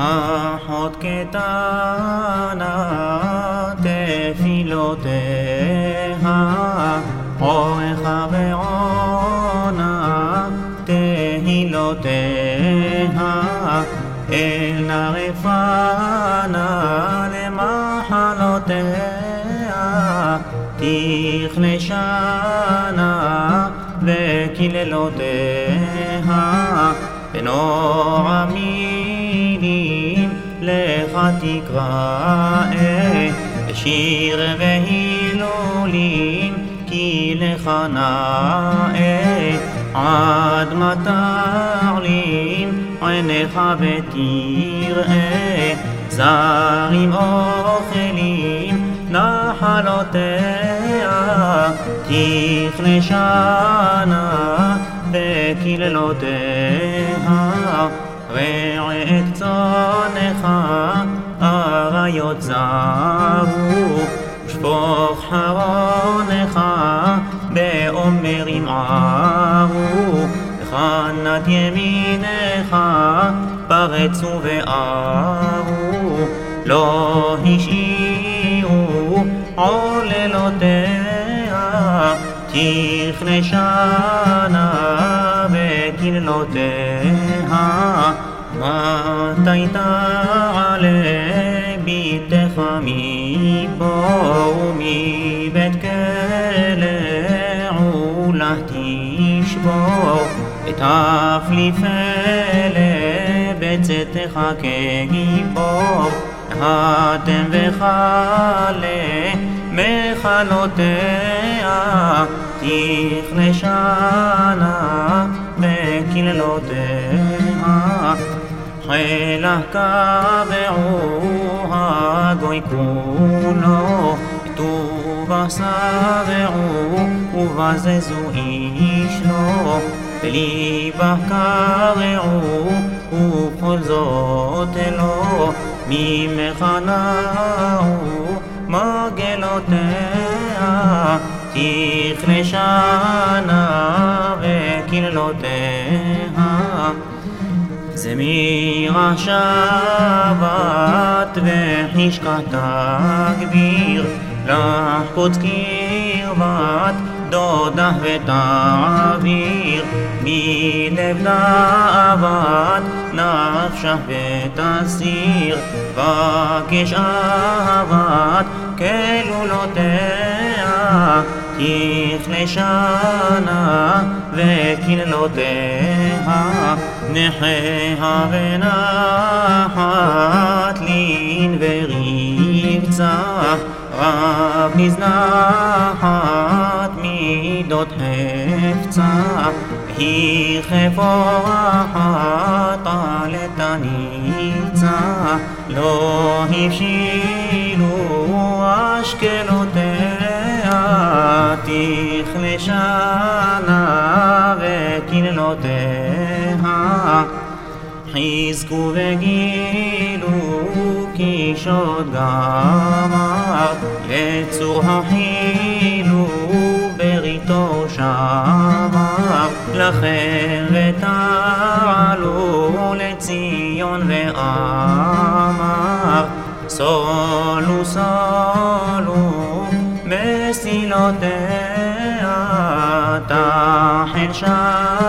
אחות קטנה תפילותיה, אורך ועונה תהילותיה, אל נא רפאה למחלותיה, תכלה שנה וקללותיה, בנועם מילים לך תקרא, בשיר והילולים כי לך נאה, עד מתי תעלים עיניך ותראה, זרים אוכלים נחלותיה, תכלה שנה וקללותיה, רעה את צאנך אריות זרו, ושפוך חרונך בעומר ימערו, בחנת ימינך פרצו וערו, לא השאירו עוללותיה, תכלה שנה וקללותיה, מתי תעלה בתך מפה ומבית כלא עולה תשבור, ותחליף לבצאתך כגיבור, אתם וכלה מחלותיה, תכלה שנה וקללותיה, חילך קבעו הגוי כולו, טובה שבעו ובזזו איש לו, בליבך קרעו ובכל זאת לו, ממך נעו מרגלותיה, תכלה שנה וקללותיה, זמיר השבת וחשקת תגביר, לחקוץ קרבת דודה ותעביר, מלב דאבת נפשה ותסיר, בקש אהבת כלולותיה, תכלה שנה וקללותיה, נחיה ונחת לין ורבצה, רב נזנחת מידות חפצה, היא חפורחת עלת הניצה, לא הבשילו אשכלותיה, תכלה שנה וקללותיה, חזקו וגילו כי שוד גמר, יצור החילו בריתו שמר, לכן ותעלו לציון ואמר, סולו סולו מסילותיה, תחל שם